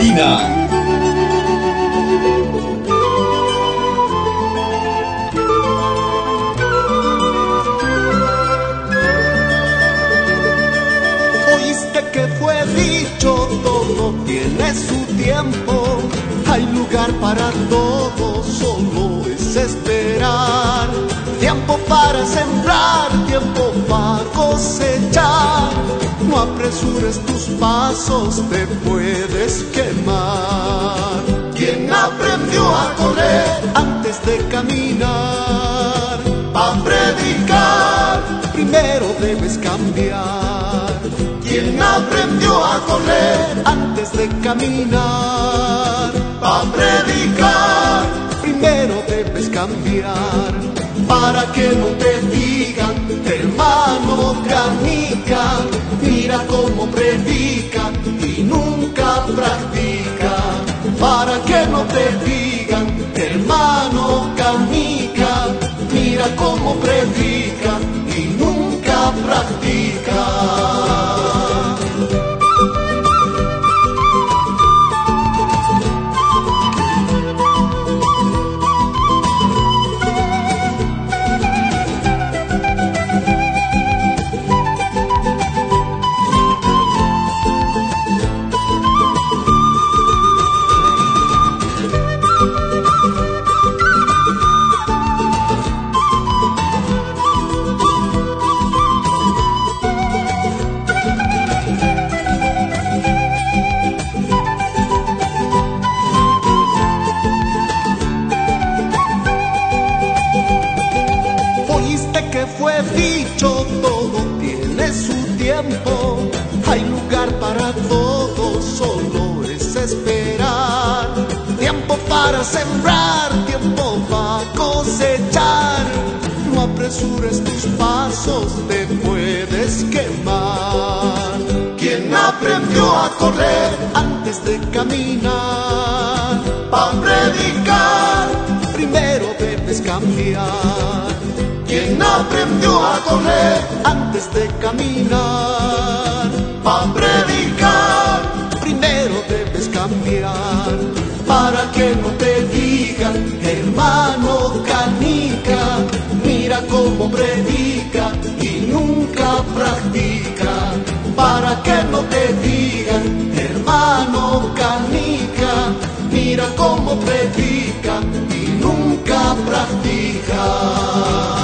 Argentina. Oíste que fue dicho, todo tiene su tiempo. Hay lugar para todo, solo es esperar. Tiempo para sembrar, tiempo para cosechar. No apresures tus pasos, te puedes quemar. ¿Quién aprendió a correr antes de caminar? A predicar, primero debes cambiar. ¿Quién aprendió a correr antes de caminar? A predicar, primero debes cambiar. Para que no te digan, hermano canica, mira cómo predica y nunca practica. Para que no te digan, hermano canica, mira cómo predica y nunca practica. Que fue dicho, todo tiene su tiempo. Hay lugar para todo, solo es esperar. Tiempo para sembrar, tiempo para cosechar. No apresures tus pasos, te puedes quemar. ¿Quién aprendió a correr antes de caminar? Para predicar, primero debes cambiar. ¿Quién aprendió a correr antes de caminar? Para predicar, primero debes cambiar. Para que no te digan, hermano canica, mira cómo predica y nunca practica. Para que no te digan, hermano canica, mira cómo predica y nunca practica.